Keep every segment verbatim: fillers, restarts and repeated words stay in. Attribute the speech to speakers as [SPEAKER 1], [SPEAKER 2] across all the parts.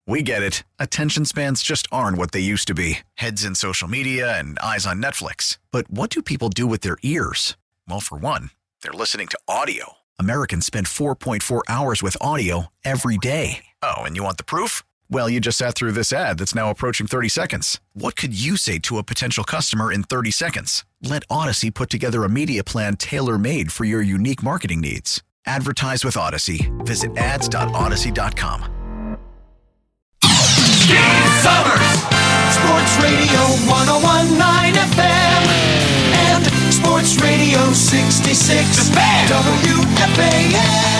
[SPEAKER 1] We get it. Attention spans just aren't what they used to be. Heads in social media and eyes on Netflix. But what do people do with their ears? Well, for one, they're listening to audio. Americans spend four point four hours with audio every day. Oh, and you want the proof? Well, you just sat through this ad that's now approaching thirty seconds. What could you say to a potential customer in thirty seconds? Let Odyssey put together a media plan tailor-made for your unique marketing needs. Advertise with Odyssey. Visit ads dot odyssey dot com.
[SPEAKER 2] Steve Summers, Sports Radio one oh one point nine F M and Sports Radio sixty-six W F A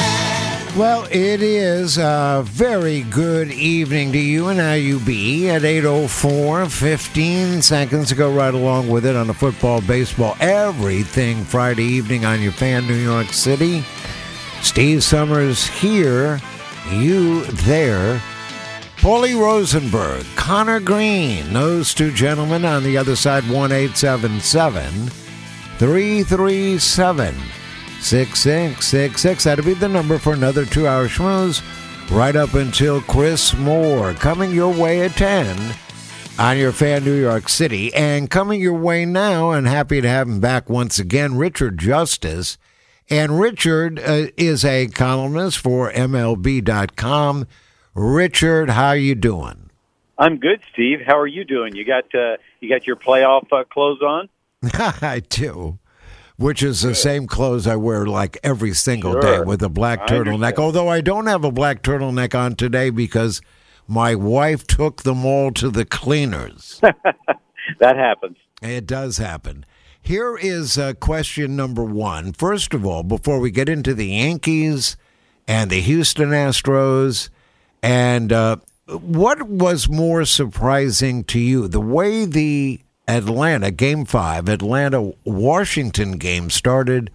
[SPEAKER 2] N.
[SPEAKER 3] Well, it is a very good evening to you and how you be at eight oh four, fifteen seconds to go right along with it on the football, baseball, everything Friday evening on your fan, New York City. Steve Summers here, you there. Paulie Rosenberg, Connor Green, those two gentlemen on the other side, one eight seven seven, three three seven, six six six six. That'll be the number for another two-hour schmooze right up until Chris Moore. Coming your way at ten on your fan, New York City. And coming your way now, and happy to have him back once again, Richard Justice. And Richard uh, is a columnist for M L B dot com. Richard, how you doing?
[SPEAKER 4] I'm good, Steve. How are you doing? You got uh, you got your playoff uh, clothes on?
[SPEAKER 3] I do, which is the good. Same clothes I wear like every single
[SPEAKER 4] Sure.
[SPEAKER 3] day with a black
[SPEAKER 4] I
[SPEAKER 3] turtleneck.
[SPEAKER 4] understand.
[SPEAKER 3] Although I don't have a black turtleneck on today because my wife took them all to the cleaners.
[SPEAKER 4] That happens.
[SPEAKER 3] It does happen. Here is uh, question number one. First of all, before we get into the Yankees and the Houston Astros, and uh, what was more surprising to you, the way the Atlanta, Game five, Atlanta-Washington game started,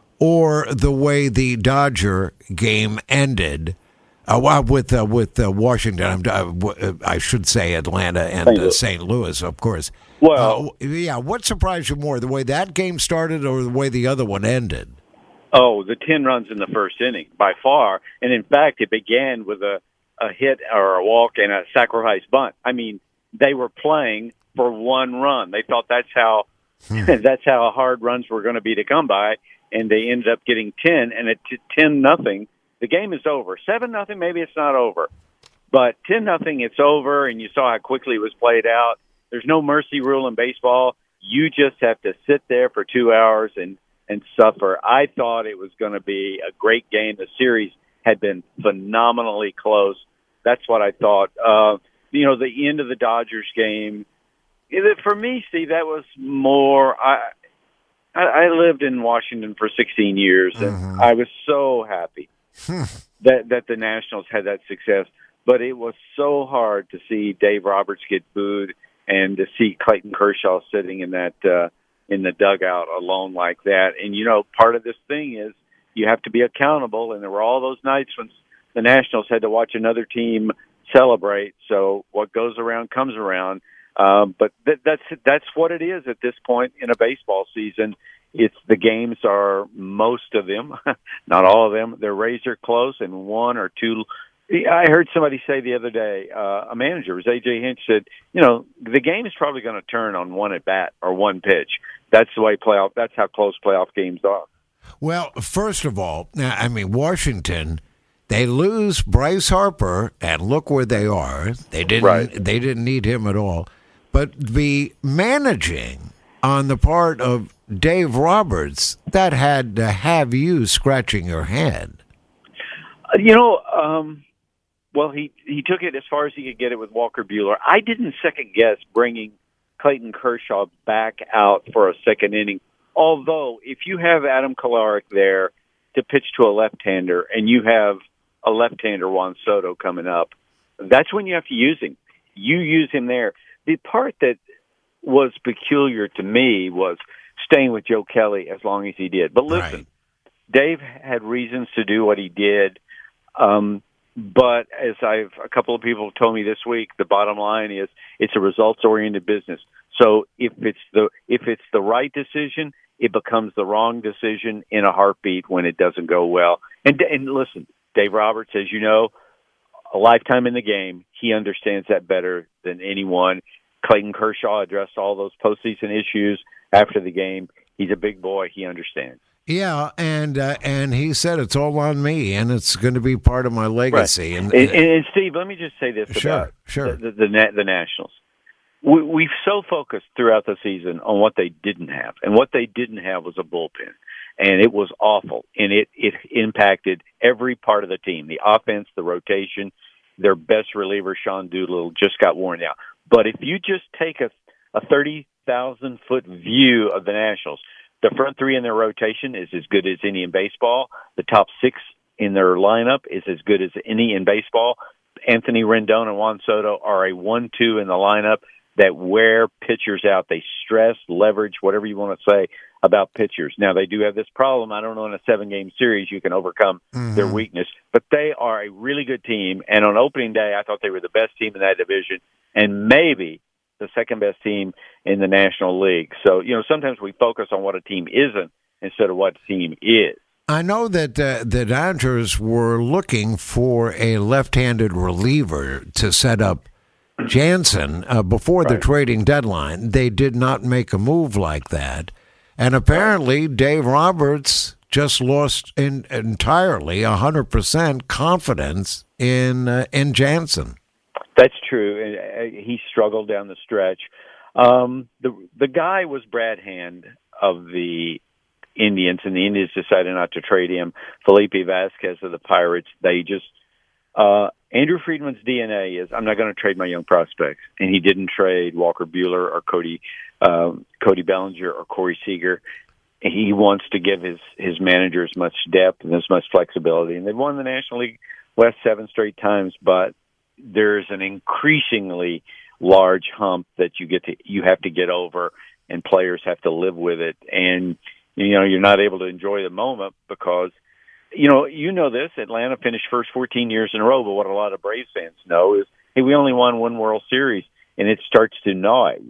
[SPEAKER 3] or the way the Dodger game ended uh, well, with uh, with uh, Washington? I'm, uh, I should say Atlanta and uh, Saint Louis, of course.
[SPEAKER 4] Well,
[SPEAKER 3] uh, yeah, what surprised you more, the way that game started or the way the other one ended?
[SPEAKER 4] Oh, the ten runs in the first inning, by far. And, in fact, it began with a, a hit or a walk and a sacrifice bunt. I mean, they were playing for one run. They thought that's how hmm. that's how hard runs were going to be to come by, and they ended up getting ten. And at ten nothing, the game is over. seven nothing, maybe it's not over. But ten nothing, it's over, and you saw how quickly it was played out. There's no mercy rule in baseball. You just have to sit there for two hours and, and suffer. I thought it was going to be a great game. The series had been phenomenally close. That's what I thought. Uh, you know, the end of the Dodgers game, it, for me, Steve, that was more I, – I, I lived in Washington for sixteen years, and mm-hmm. I was so happy that, that the Nationals had that success. But it was so hard to see Dave Roberts get booed and to see Clayton Kershaw sitting in that uh, in the dugout alone like that. And, you know, part of this thing is you have to be accountable, and there were all those nights when the Nationals had to watch another team celebrate. So what goes around comes around. Um, but th- that's that's what it is at this point in a baseball season. It's the games are, most of them, not all of them, they're razor close, and one or two – I heard somebody say the other day, uh, a manager, it was A J Hinch, said, you know, the game is probably going to turn on one at bat or one pitch. That's the way playoff, that's how close playoff games are.
[SPEAKER 3] Well, first of all, I mean, Washington, they lose Bryce Harper, and look where they are. They didn't, right. They didn't need him at all. But the managing on the part of Dave Roberts, that had to have you scratching your head.
[SPEAKER 4] Uh, you know, um, well, he, he took it as far as he could get it with Walker Buehler. I didn't second-guess bringing Clayton Kershaw back out for a second inning, although if you have Adam Kolarek there to pitch to a left-hander and you have a left-hander, Juan Soto, coming up, that's when you have to use him. You use him there. The part that was peculiar to me was staying with Joe Kelly as long as he did. But listen, right. Dave had reasons to do what he did. Um, but as I've a couple of people have told me this week, the bottom line is it's a results-oriented business. So if it's the if it's the right decision, it becomes the wrong decision in a heartbeat when it doesn't go well. And and listen, Dave Roberts, as you know, a lifetime in the game. He understands that better than anyone. Clayton Kershaw addressed all those postseason issues after the game. He's a big boy. He understands.
[SPEAKER 3] Yeah, and uh, and he said it's all on me, and it's going to be part of my legacy.
[SPEAKER 4] Right.
[SPEAKER 3] And,
[SPEAKER 4] and, and, and Steve, let me just say this
[SPEAKER 3] sure,
[SPEAKER 4] about
[SPEAKER 3] sure.
[SPEAKER 4] the the, the, the Nationals. We, we've so focused throughout the season on what they didn't have, and what they didn't have was a bullpen, and it was awful, and it it impacted every part of the team, the offense, the rotation. Their best reliever, Sean Doolittle, just got worn out. But if you just take a a thirty thousand foot view of the Nationals, the front three in their rotation is as good as any in baseball. The top six in their lineup is as good as any in baseball. Anthony Rendon and Juan Soto are a one two in the lineup that wear pitchers out. They stress, leverage, whatever you want to say about pitchers. Now, they do have this problem. I don't know in a seven-game series you can overcome mm-hmm. their weakness. But they are a really good team. And on opening day, I thought they were the best team in that division and maybe the second-best team in the National League. So, you know, sometimes we focus on what a team isn't instead of what a team is.
[SPEAKER 3] I know that uh, the Dodgers were looking for a left-handed reliever to set up Jansen uh, before right. the trading deadline. They did not make a move like that. And apparently Dave Roberts just lost in, entirely one hundred percent confidence in uh, in Jansen. That's
[SPEAKER 4] true. He struggled down the stretch. Um, the the guy was Brad Hand of the Indians, and the Indians decided not to trade him. Felipe Vasquez of the Pirates, they just uh, Andrew Friedman's D N A is, I'm not going to trade my young prospects, and he didn't trade Walker Buehler or Cody uh, Cody Bellinger or Corey Seager. He wants to give his, his manager as much depth and as much flexibility, and they've won the National League West seven straight times, but there's an increasingly large hump that you get to you have to get over, and players have to live with it, and you know you're not able to enjoy the moment because you know you know this Atlanta finished first fourteen years in a row, but what a lot of Braves fans know is, hey, we only won one World Series, and it starts to gnaw at you.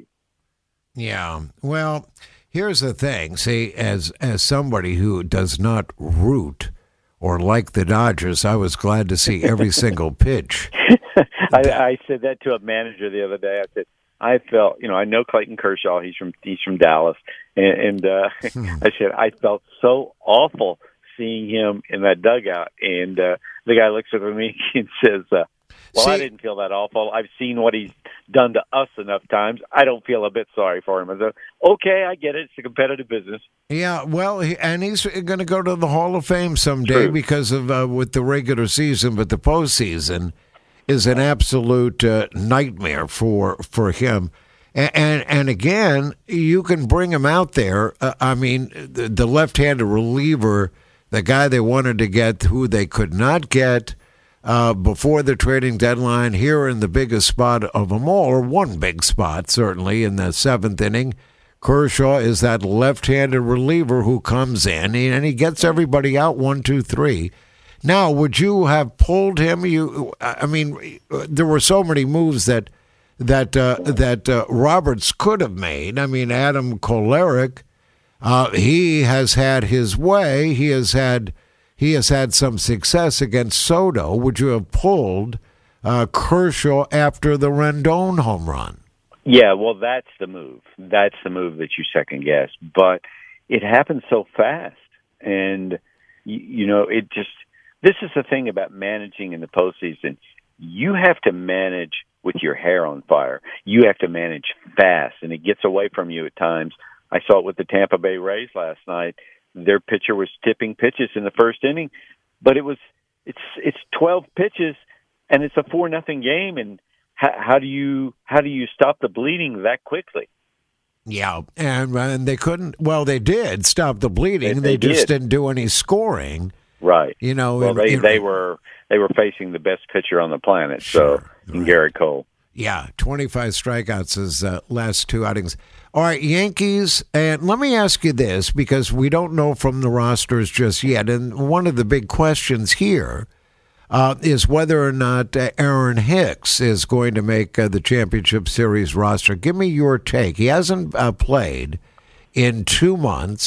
[SPEAKER 3] Yeah, well, here's the thing. See, as as somebody who does not root or like the Dodgers, I was glad to see every single pitch.
[SPEAKER 4] I, I said that to a manager the other day. I said, I felt, you know, I know Clayton Kershaw. He's from he's from Dallas, and, and uh, I said I felt so awful seeing him in that dugout. And uh, the guy looks at me and says, uh, "Well, See, I didn't feel that awful. I've seen what he's done to us enough times. I don't feel a bit sorry for him." I said, "Okay, I get it. It's a competitive business."
[SPEAKER 3] Yeah, well, and he's going to go to the Hall of Fame someday True. because of uh, with the regular season, but the postseason is an absolute uh, nightmare for for him. And, and and again, you can bring him out there. Uh, I mean, the, the left-handed reliever, the guy they wanted to get, who they could not get uh, before the trading deadline, here in the biggest spot of them all, or one big spot, certainly, in the seventh inning. Kershaw is that left-handed reliever who comes in, and he gets everybody out one, two, three. Now, would you have pulled him? You, I mean, there were so many moves that that uh, that uh, Roberts could have made. I mean, Adam Kolarek, uh, he has had his way. He has had he has had some success against Soto. Would you have pulled uh, Kershaw after the Rendon home run?
[SPEAKER 4] Yeah, well, that's the move. That's the move that you second guess. But it happened so fast, and you, you know, it just. This is the thing about managing in the postseason. You have to manage with your hair on fire. You have to manage fast, and it gets away from you at times. I saw it with the Tampa Bay Rays last night. Their pitcher was tipping pitches in the first inning, but it was it's it's twelve pitches, and it's a four nothing game. And how, how do you how do you stop the bleeding that quickly?
[SPEAKER 3] Yeah, and and they couldn't. Well, they did stop the bleeding.
[SPEAKER 4] They,
[SPEAKER 3] they,
[SPEAKER 4] they
[SPEAKER 3] just
[SPEAKER 4] did.
[SPEAKER 3] didn't do any scoring.
[SPEAKER 4] Right.
[SPEAKER 3] You know,
[SPEAKER 4] well, they,
[SPEAKER 3] it,
[SPEAKER 4] they were they were facing the best pitcher on the planet, sure, so in right. Garrett Cole.
[SPEAKER 3] Yeah, twenty-five strikeouts his uh, last two outings. All right, Yankees, and let me ask you this, because we don't know from the rosters just yet, and one of the big questions here uh, is whether or not uh, Aaron Hicks is going to make uh, the Championship Series roster. Give me your take. He hasn't uh, played in two months.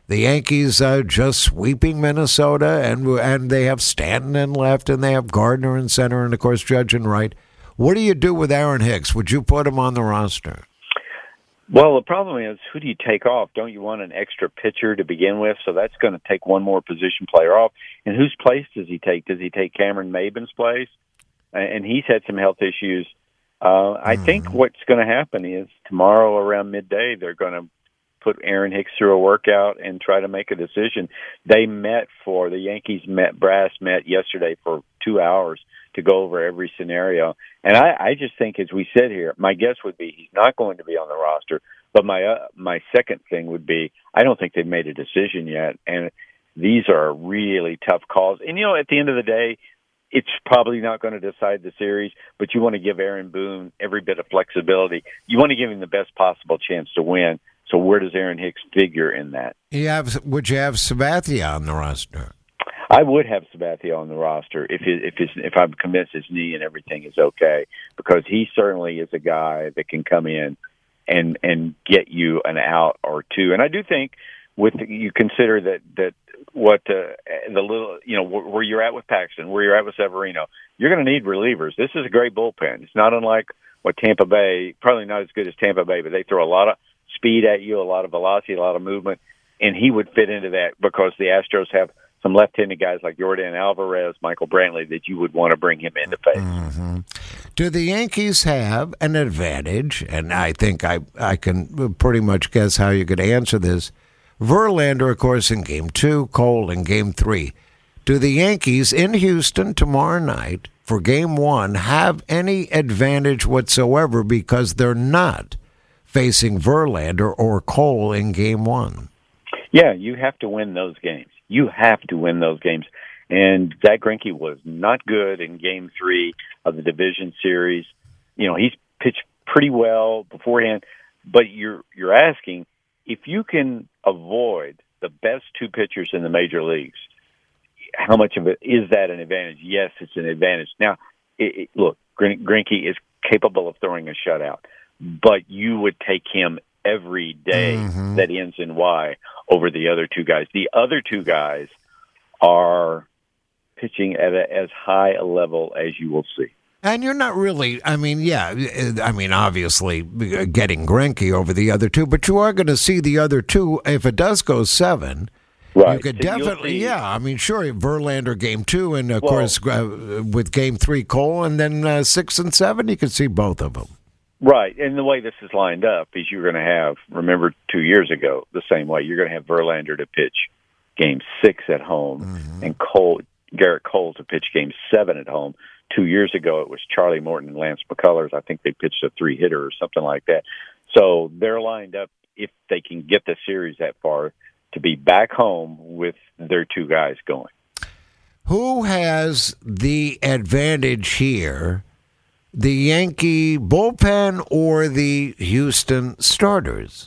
[SPEAKER 3] The Yankees uh, just sweeping Minnesota, and and they have Stanton in left, and they have Gardner in center, and, of course, Judge in right. What do you do with Aaron Hicks? Would you put him on the roster?
[SPEAKER 4] Well, the problem is, who do you take off? Don't you want an extra pitcher to begin with? So that's going to take one more position player off. And whose place does he take? Does he take Cameron Maben's place? And he's had some health issues. Uh, I mm-hmm. think what's going to happen is tomorrow around midday, they're going to put Aaron Hicks through a workout and try to make a decision. They met for, the Yankees met, brass met yesterday for two hours to go over every scenario. And I, I just think as we sit here, my guess would be he's not going to be on the roster. But my uh, my second thing would be, I don't think they've made a decision yet. And these are really tough calls. And, you know, at the end of the day, it's probably not going to decide the series, but you want to give Aaron Boone every bit of flexibility. You want to give him the best possible chance to win. So where does Aaron Hicks figure in that?
[SPEAKER 3] You have, would you have Sabathia on the roster?
[SPEAKER 4] I would have Sabathia on the roster if his, if his, if I'm convinced his knee and everything is okay, because he certainly is a guy that can come in and and get you an out or two. And I do think with you consider that that what uh, the little you know where you're at with Paxton, where you're at with Severino, you're going to need relievers. This is a great bullpen. It's not unlike what Tampa Bay, probably not as good as Tampa Bay, but they throw a lot of speed at you, a lot of velocity, a lot of movement, and he would fit into that because the Astros have some left-handed guys like Jordan Alvarez, Michael Brantley, that you would want to bring him into face.
[SPEAKER 3] Mm-hmm. Do the Yankees have an advantage? And I think I, I can pretty much guess how you could answer this. Verlander, of course, in Game two, Cole in Game three. Do the Yankees in Houston tomorrow night for Game one have any advantage whatsoever because they're not facing Verlander or Cole in Game one?
[SPEAKER 4] Yeah, you have to win those games. You have to win those games. And Zach Greinke was not good in Game three of the division series. You know, he's pitched pretty well beforehand, but you're you're asking if you can avoid the best two pitchers in the major leagues, how much of it is that an advantage? Yes, it's an advantage. Now, it, it, look, Greinke is capable of throwing a shutout, but you would take him every day mm-hmm. that ends in Y over the other two guys. The other two guys are pitching at a, as high a level as you will see.
[SPEAKER 3] And you're not really, I mean, yeah, I mean, obviously getting Greinke over the other two, but you are going to see the other two, if it does go seven, right. You could so definitely, yeah, I mean, sure, Verlander game two, and of well, course uh, with game three, Cole, and then uh, six and seven, you could see both of them.
[SPEAKER 4] Right, and the way this is lined up is you're going to have, remember two years ago, the same way, you're going to have Verlander to pitch game six at home, mm-hmm. and Cole, Garrett Cole to pitch game seven at home. Two years ago, it was Charlie Morton and Lance McCullers. I think they pitched a three-hitter or something like that. So they're lined up, if they can get the series that far, to be back home with their two guys going.
[SPEAKER 3] Who has the advantage here, the Yankee bullpen or the Houston starters?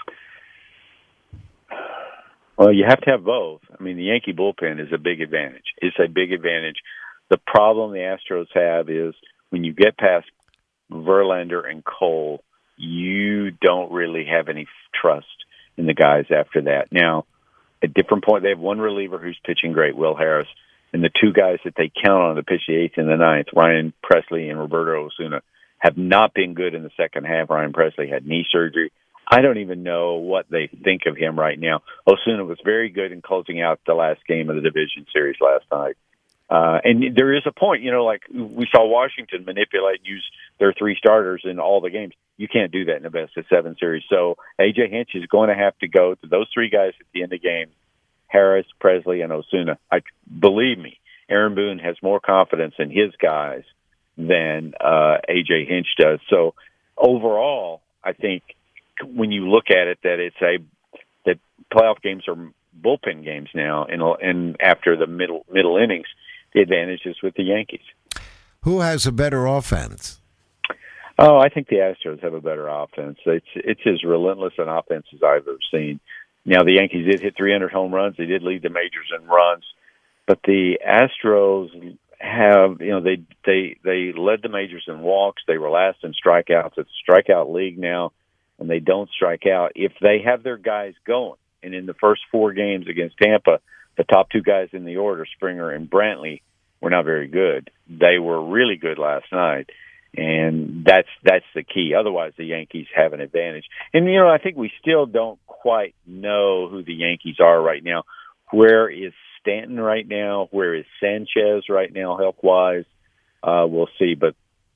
[SPEAKER 4] Well, you have to have both. I mean, the Yankee bullpen is a big advantage. It's a big advantage. The problem the Astros have is when you get past Verlander and Cole, you don't really have any trust in the guys after that. Now, at different point, they have one reliever who's pitching great, Will Harris, and the two guys that they count on to pitch the eighth and the ninth, Ryan Presley and Roberto Osuna, have not been good in the second half. Ryan Presley had knee surgery. I don't even know what they think of him right now. Osuna was very good in closing out the last game of the division series last night. Uh, and there is a point, you know, like we saw Washington manipulate and use their three starters in all the games. You can't do that in the best of seven series. So A J Hinch is going to have to go to those three guys at the end of the game, Harris, Presley, and Osuna. I believe me, Aaron Boone has more confidence in his guys than uh, A J Hinch does. So overall, I think when you look at it, that it's a that playoff games are bullpen games now, and and after the middle middle innings. The advantage is with the Yankees.
[SPEAKER 3] Who has a better offense?
[SPEAKER 4] Oh, I think the Astros have a better offense. It's it's as relentless an offense as I've ever seen. Now, the Yankees did hit three hundred home runs. They did lead the majors in runs. But the Astros have, you know, they they they led the majors in walks. They were last in strikeouts. It's a strikeout league now, and they don't strike out. If they have their guys going, And in the first four games against Tampa, the top two guys in the order, Springer and Brantley, were not very good. They were really good last night. And that's that's the key. Otherwise, the Yankees have an advantage. And, you know, I think we still don't quite know who the Yankees are right now. Where is Stanton right now? Where is Sanchez right now, health-wise? Uh, we'll see. But,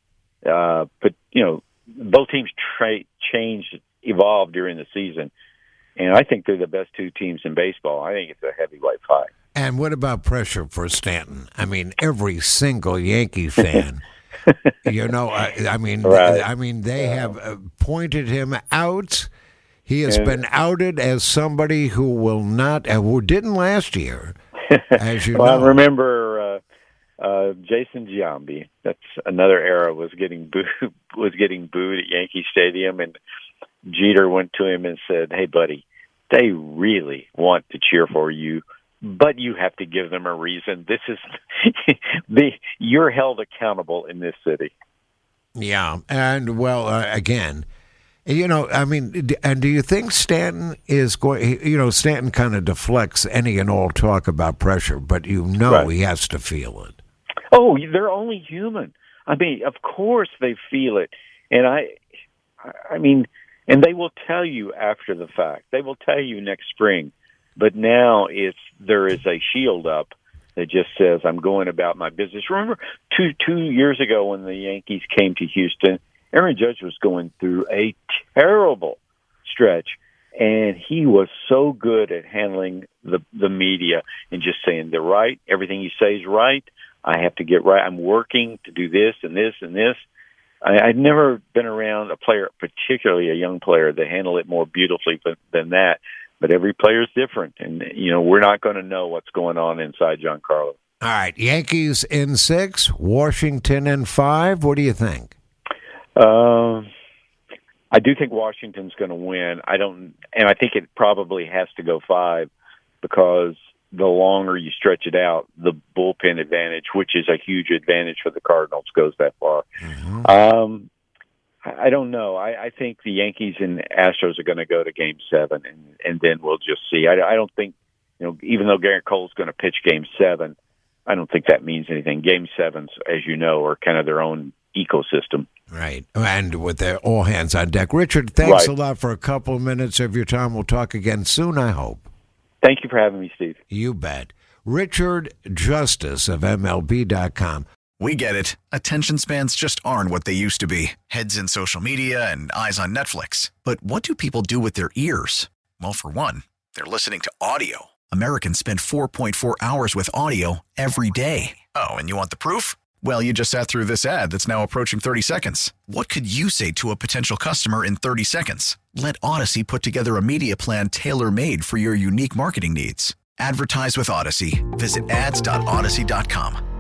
[SPEAKER 4] uh, but you know, both teams tra- changed, evolved during the season. And I think they're the best two teams in baseball. I think it's a heavyweight fight.
[SPEAKER 3] And what about pressure for Stanton? I mean, every single Yankee fan... You know, I, I mean,
[SPEAKER 4] right.
[SPEAKER 3] I mean, they have uh, pointed him out. He has
[SPEAKER 4] and,
[SPEAKER 3] been outed as somebody who will not, uh, who didn't last year, as you
[SPEAKER 4] well,
[SPEAKER 3] know.
[SPEAKER 4] I remember uh, uh, Jason Giambi. That's another era. Was getting booed, was getting booed at Yankee Stadium, and Jeter went to him and said, "Hey, buddy, they really want to cheer for you. But you have to give them a reason. This is the you're held accountable in this city."
[SPEAKER 3] Yeah, and well, uh, again, you know, I mean, and do you think Stanton is going? You know, Stanton kind of deflects any and all talk about pressure, but you know right. he has to feel it.
[SPEAKER 4] Oh, they're only human. I mean, of course they feel it, and I, I mean, and they will tell you after the fact. They will tell you next spring. But now it's there is a shield up that just says, "I'm going about my business." Remember two two years ago when the Yankees came to Houston, Aaron Judge was going through a terrible stretch, and he was so good at handling the the media and just saying, "They're right. Everything you say is right. I have to get right. I'm working to do this and this and this." I, I'd never been around a player, particularly a young player, that handled it more beautifully than, than that. But every player is different, and, you know, we're not going to know what's going on inside Giancarlo.
[SPEAKER 3] All right, Yankees in six, Washington in five. What do you think?
[SPEAKER 4] Uh, I do think Washington's going to win. I don't, and I think it probably has to go five because the longer you stretch it out, the bullpen advantage, which is a huge advantage for the Cardinals, goes that far. Mm-hmm. Um I don't know. I, I think the Yankees and Astros are going to go to Game Seven, and, and then we'll just see. I, I don't think, you know, even though Garrett Cole's going to pitch Game Seven, I don't think that means anything. Game Sevens, as you know, are kind of their own ecosystem.
[SPEAKER 3] Right, and with their all hands on deck. Richard, thanks
[SPEAKER 4] right.
[SPEAKER 3] a lot for a couple of minutes of your time. We'll talk again soon, I hope.
[SPEAKER 4] Thank you for having me, Steve.
[SPEAKER 3] You bet. Richard Justice of M L B dot com.
[SPEAKER 1] We get it. Attention spans just aren't what they used to be. Heads in social media and eyes on Netflix. But what do people do with their ears? Well, for one, they're listening to audio. Americans spend four point four hours with audio every day. Oh, and you want the proof? Well, you just sat through this ad that's now approaching thirty seconds. What could you say to a potential customer in thirty seconds? Let Odyssey put together a media plan tailor-made for your unique marketing needs. Advertise with Odyssey. Visit ads dot odyssey dot com.